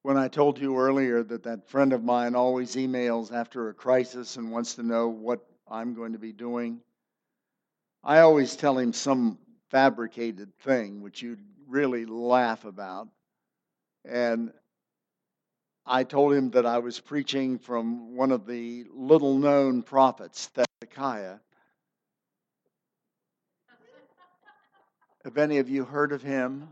When I told you earlier that friend of mine always emails after a crisis and wants to know what I'm going to be doing, I always tell him some fabricated thing which you'd really laugh about. And I told him that I was preaching from one of the little-known prophets, Hezekiah. Have any of you heard of him?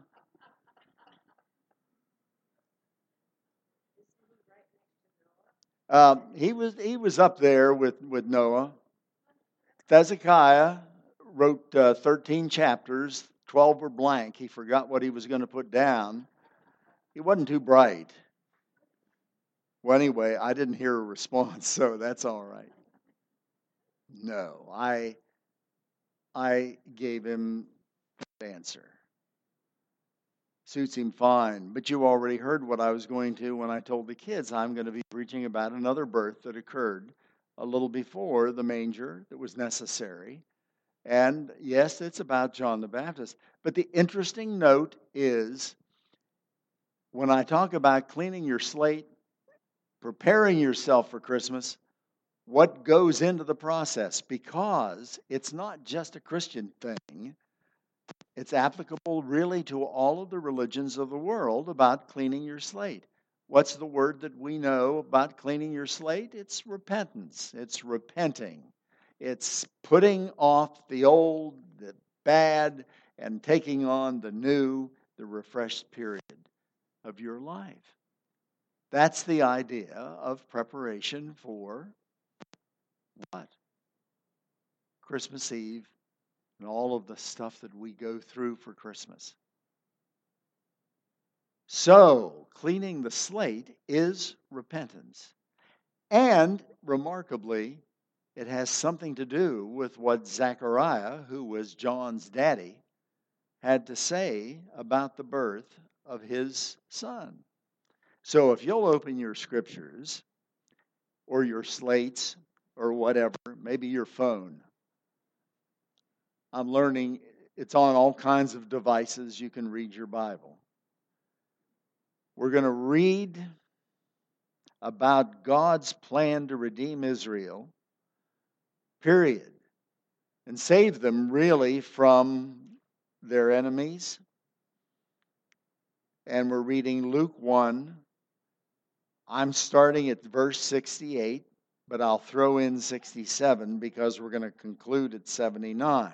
He was up there with Noah. Hezekiah wrote 13 chapters. 12 were blank. He forgot what he was going to put down. He wasn't too bright. Well, anyway, I didn't hear a response, so that's all right. No, I gave him the answer. Suits him fine. But you already heard what I was going to when I told the kids I'm going to be preaching about another birth that occurred a little before the manger that was necessary. And yes, it's about John the Baptist. But the interesting note is when I talk about cleaning your slate, preparing yourself for Christmas, what goes into the process? Because it's not just a Christian thing. It's applicable really to all of the religions of the world about cleaning your slate. What's the word that we know about cleaning your slate? It's repentance. It's repenting. It's putting off the old, the bad, and taking on the new, the refreshed period of your life. That's the idea of preparation for what? Christmas Eve and all of the stuff that we go through for Christmas. So, cleaning the slate is repentance. And, remarkably, it has something to do with what Zechariah, who was John's daddy, had to say about the birth of his son. So, if you'll open your scriptures or your slates or whatever, maybe your phone. I'm learning it's on all kinds of devices. You can read your Bible. We're going to read about God's plan to redeem Israel, period, and save them really from their enemies. And we're reading Luke 1. I'm starting at verse 68, but I'll throw in 67 because we're going to conclude at 79.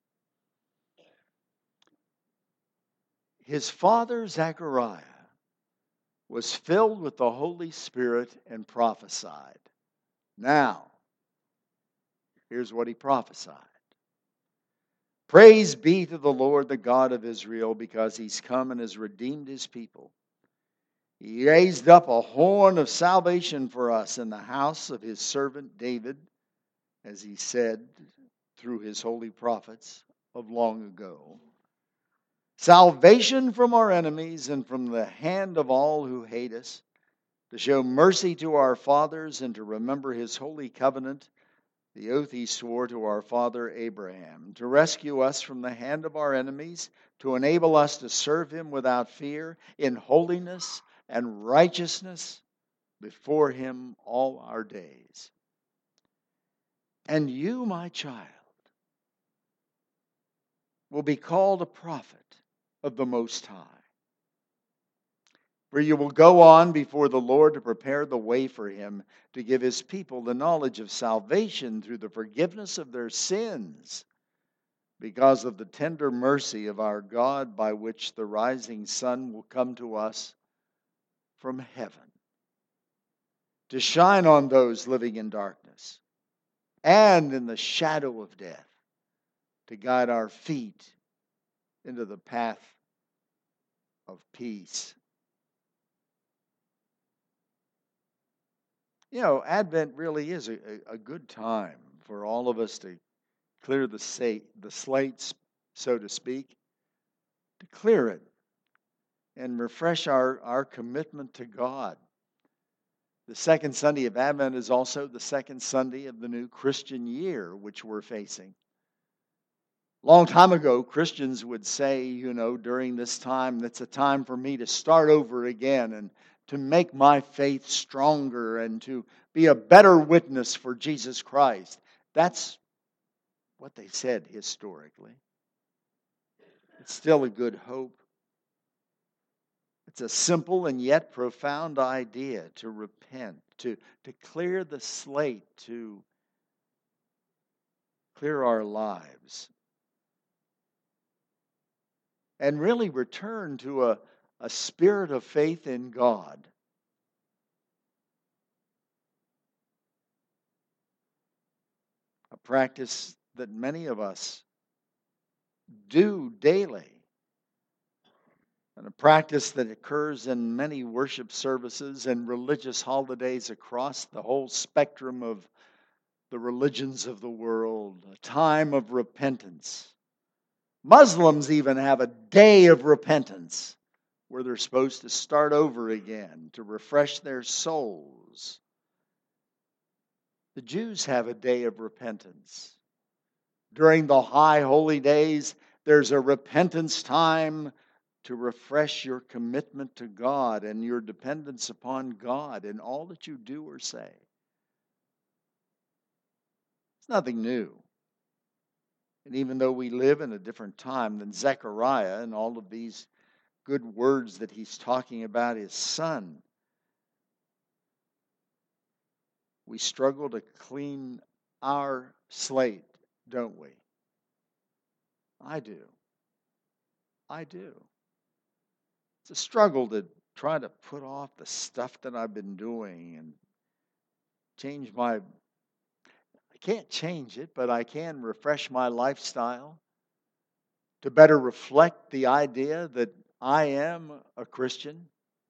His father, Zechariah, was filled with the Holy Spirit and prophesied. Now, here's what he prophesied. Praise be to the Lord, the God of Israel, because he's come and has redeemed his people. He raised up a horn of salvation for us in the house of his servant David, as he said through his holy prophets of long ago. Salvation from our enemies and from the hand of all who hate us, to show mercy to our fathers and to remember his holy covenant, the oath he swore to our father Abraham, to rescue us from the hand of our enemies, to enable us to serve him without fear, in holiness and righteousness before him all our days. And you, my child, will be called a prophet of the Most High. For you will go on before the Lord to prepare the way for him, to give his people the knowledge of salvation through the forgiveness of their sins, because of the tender mercy of our God, by which the rising sun will come to us from heaven, to shine on those living in darkness and in the shadow of death, to guide our feet into the path of peace. You know, Advent really is a good time for all of us to clear the slates, so to speak, to clear it and refresh our commitment to God. The second Sunday of Advent is also the second Sunday of the new Christian year, which we're facing. A long time ago, Christians would say, during this time, that's a time for me to start over again and to make my faith stronger and to be a better witness for Jesus Christ. That's what they said historically. It's still a good hope. It's a simple and yet profound idea to repent, to clear the slate, to clear our lives, and really return to a spirit of faith in God. A practice that many of us do daily. And a practice that occurs in many worship services and religious holidays across the whole spectrum of the religions of the world. A time of repentance. Muslims even have a day of repentance where they're supposed to start over again to refresh their souls. The Jews have a day of repentance. During the high holy days, there's a repentance time to refresh your commitment to God and your dependence upon God in all that you do or say. It's nothing new. And even though we live in a different time than Zechariah and all of these good words that he's talking about his son, we struggle to clean our slate, don't we? I do. I do. It's a struggle to try to put off the stuff that I've been doing and change my... I can't change it, but I can refresh my lifestyle to better reflect the idea that I am a Christian.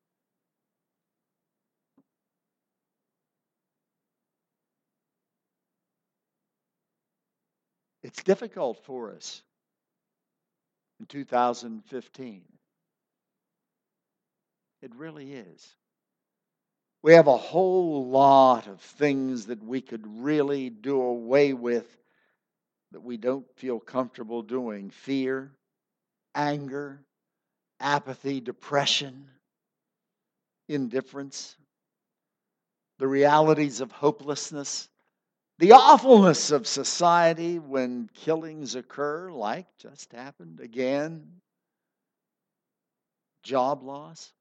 It's difficult for us in 2015. It really is. We have a whole lot of things that we could really do away with that we don't feel comfortable doing. Fear, anger, apathy, depression, indifference, the realities of hopelessness, the awfulness of society when killings occur, like just happened again, job loss,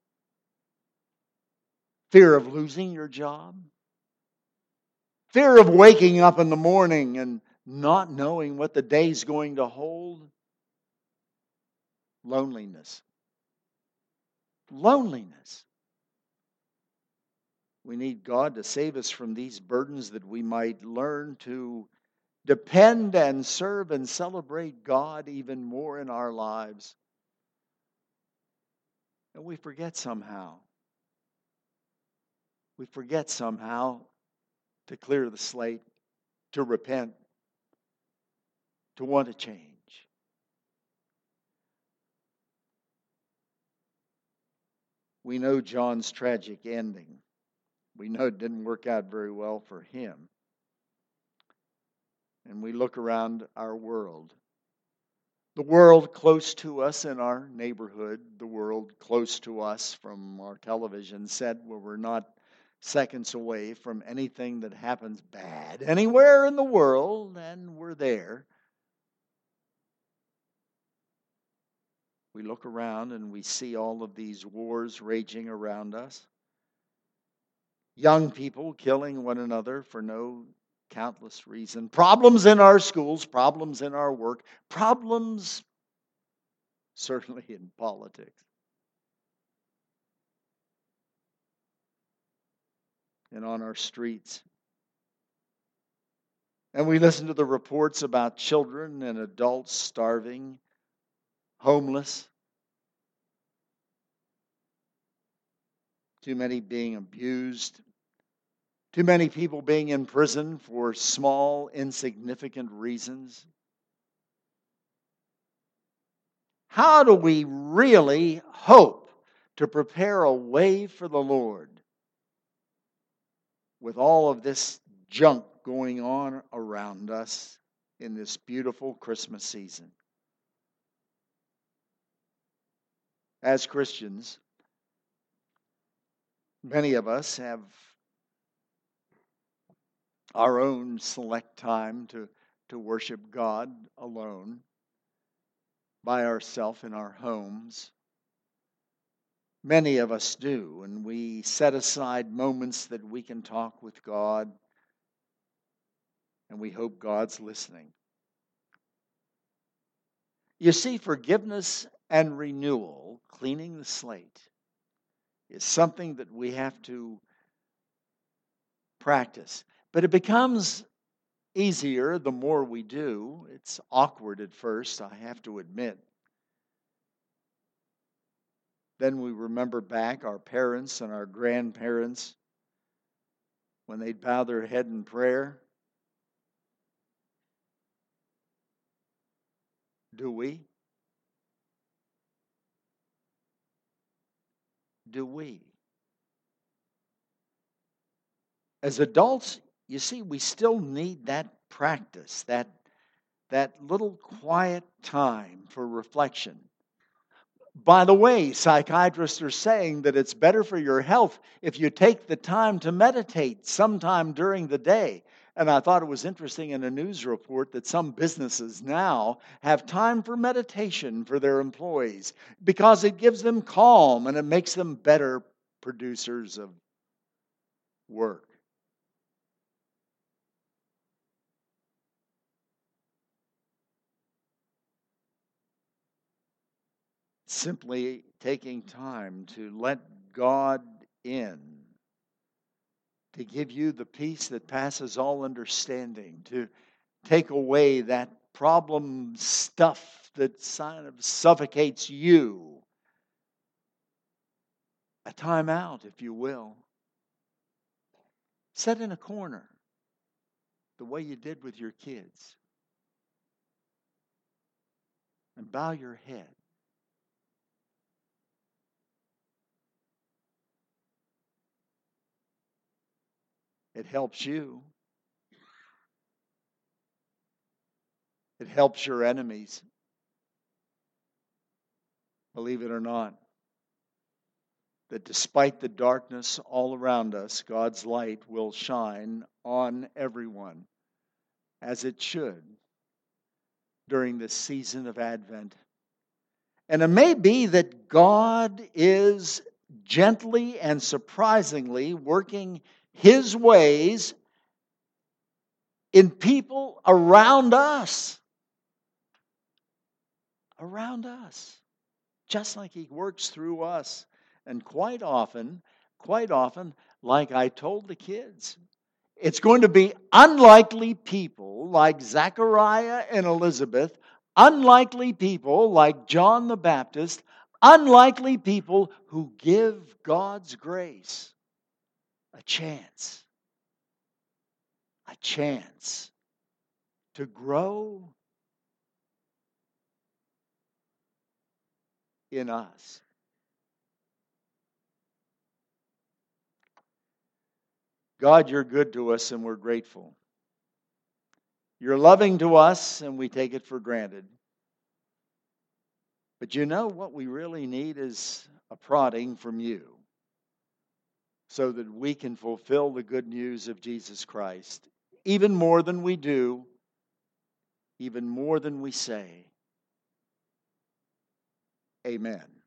fear of losing your job, fear of waking up in the morning and not knowing what the day's going to hold, loneliness. Loneliness. We need God to save us from these burdens that we might learn to depend and serve and celebrate God even more in our lives. And we forget somehow. We forget somehow to clear the slate, to repent, to want to change. We know John's tragic ending. We know it didn't work out very well for him. And we look around our world. The world close to us in our neighborhood, the world close to us from our television set where we're not seconds away from anything that happens bad anywhere in the world, and we're there. We look around and we see all of these wars raging around us. Young people killing one another for no countless reason. Problems in our schools, problems in our work, problems certainly in politics. And on our streets. And we listen to the reports about children and adults starving, homeless, too many being abused, too many people being in prison for small, insignificant reasons. How do we really hope to prepare a way for the Lord with all of this junk going on around us in this beautiful Christmas season? As Christians, Many of us have our own select time to worship God alone, by ourselves in our homes. Many of us do, and we set aside moments that we can talk with God, and we hope God's listening. You see, forgiveness and renewal, cleaning the slate, is something that we have to practice. But it becomes easier the more we do. It's awkward at first, I have to admit. Then we remember back our parents and our grandparents when they'd bow their head in prayer. Do we? Do we? As adults, you see, we still need that practice, that little quiet time for reflection. By the way, psychiatrists are saying that it's better for your health if you take the time to meditate sometime during the day. And I thought it was interesting in a news report that some businesses now have time for meditation for their employees because it gives them calm and it makes them better producers of work. Simply taking time to let God in, to give you the peace that passes all understanding, to take away that problem stuff that kind of suffocates you. A time out, if you will. Sit in a corner, the way you did with your kids, and bow your head. It helps you. It helps your enemies. Believe it or not, that despite the darkness all around us, God's light will shine on everyone, as it should, during this season of Advent. And it may be that God is gently and surprisingly working His ways in people around us. Around us. Just like He works through us. And quite often, like I told the kids, it's going to be unlikely people like Zachariah and Elizabeth, unlikely people like John the Baptist, unlikely people who give God's grace a chance to grow in us. God, you're good to us and we're grateful. You're loving to us and we take it for granted. But you know what we really need is a prodding from you so that we can fulfill the good news of Jesus Christ, even more than we do, even more than we say. Amen.